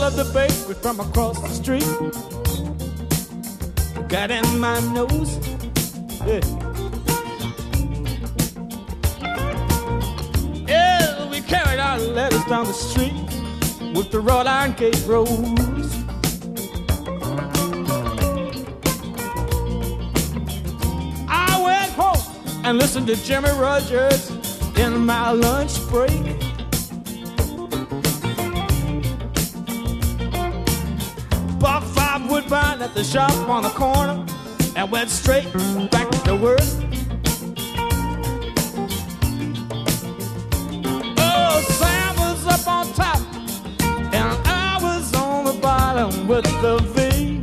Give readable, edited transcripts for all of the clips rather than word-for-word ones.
of the bakery from across the street got in my nose. Yeah. Yeah, we carried our letters down the street with the wrought iron gate roads. I went home and listened to Jimmy Rogers in my lunch break. Bought 5 Woodbine at the shop on the corner and went straight back to work. Oh, Sam was up on top and I was on the bottom with the V.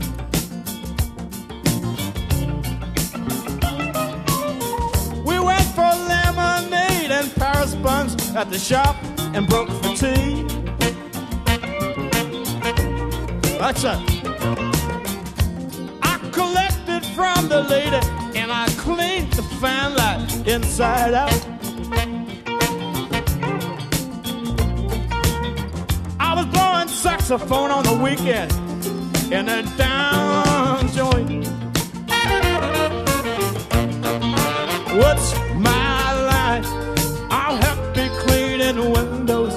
We went for lemonade and Paris buns at the shop and broke for tea. That's it. I collected from the lady and I cleaned the fan light inside out. I was blowing saxophone on the weekend in a down joint. What's my line? I'll help you cleaning windows.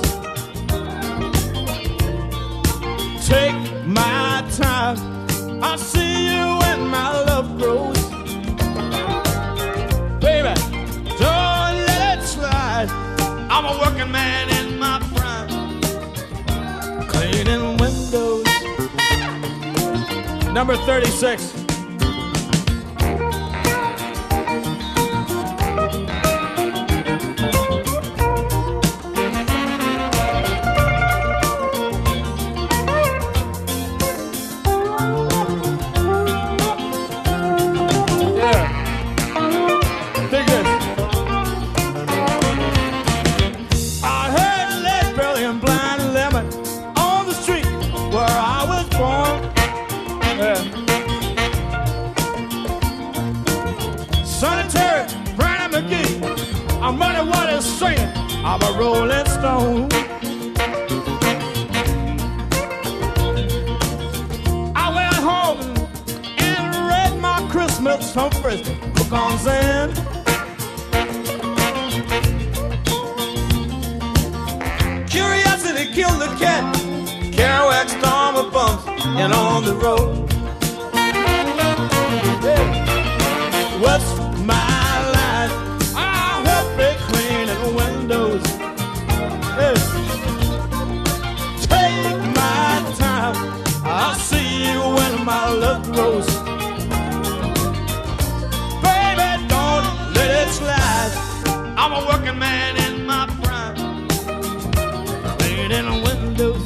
Take my time, I'll see you when my love grows. Baby, don't let it slide. I'm a working man in my prime, cleaning windows. Number 36. I'm running what is singing. I'm a rolling stone. I went home and read my Christmas Humphreys book on Zen. Curiosity killed the cat. Kerouac storm of bumps and on the road. Yeah. What's my windows? Hey. Take my time, I'll see you when my love grows. Baby, don't let it slide. I'm a working man in my prime, cleaning windows.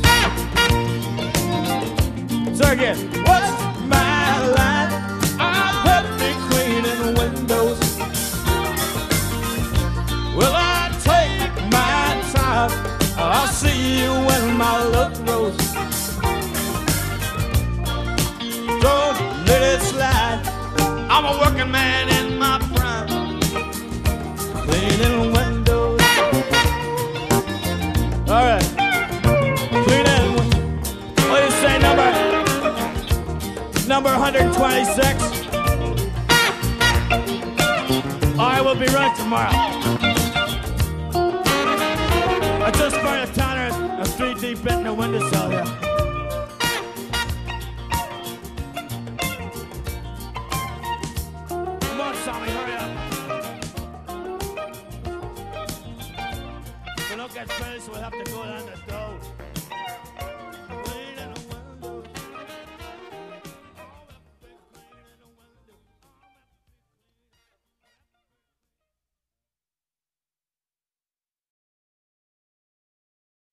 So again, what's my line? I'll help me cleaning windows. Well, I'll see you when my love grows. Don't let it slide. I'm a working man in my prime, cleaning windows. All right, cleaning. What do you say, number 126? I will be right tomorrow. I just burned a tanner, a 3 deep in the windowsill here. Come on, Sammy, hurry up. If we don't get finished, we'll have to go down the door.